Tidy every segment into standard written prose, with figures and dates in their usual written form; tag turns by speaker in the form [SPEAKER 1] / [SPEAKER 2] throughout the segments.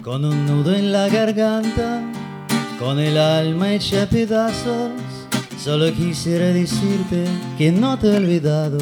[SPEAKER 1] con un nudo en la garganta, con el alma hecha a pedazos. Solo quisiera decirte que no te he olvidado.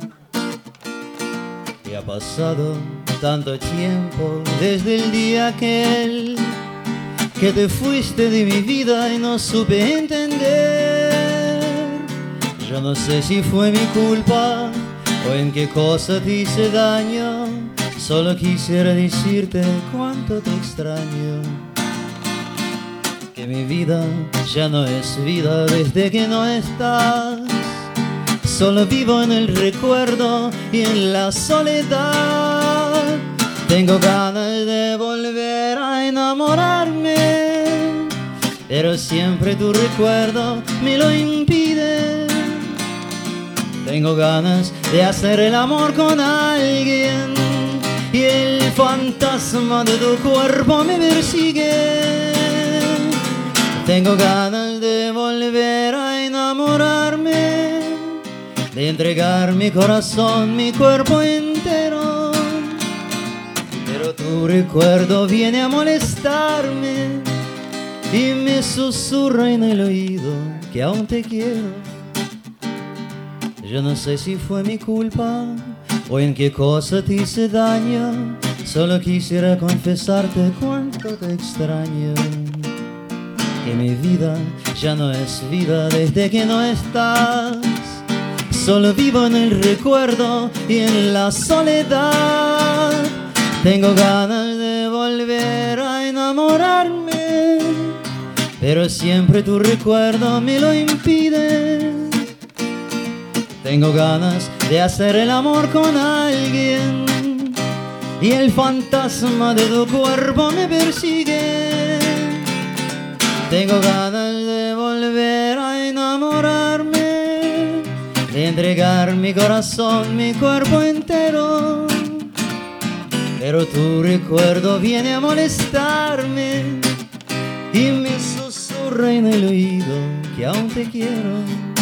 [SPEAKER 1] Y ha pasado tanto tiempo desde el día aquel que te fuiste de mi vida y no supe entender. Yo no sé si fue mi culpa o en qué cosa te hice daño. Solo quisiera decirte cuánto te extraño. Que mi vida ya no es vida desde que no estás. Solo vivo en el recuerdo y en la soledad. Tengo ganas de volver a enamorarme, pero siempre tu recuerdo me lo impide. Tengo ganas de hacer el amor con alguien y el fantasma de tu cuerpo me persigue. Tengo ganas de volver a enamorarme, de entregar mi corazón, mi cuerpo entero. Pero tu recuerdo viene a molestarme y me susurra en el oído que aún te quiero. Yo no sé si fue mi culpa o en qué cosa te hice daño. Solo quisiera confesarte cuánto te extraño. Que mi vida ya no es vida desde que no estás. Solo vivo en el recuerdo y en la soledad. Tengo ganas de volver a enamorarme, pero siempre tu recuerdo me lo impide. Tengo ganas de hacer el amor con alguien y el fantasma de tu cuerpo me persigue. Tengo ganas de volver a enamorarme, de entregar mi corazón, mi cuerpo entero. Pero tu recuerdo viene a molestarme y me susurra en el oído que aún te quiero.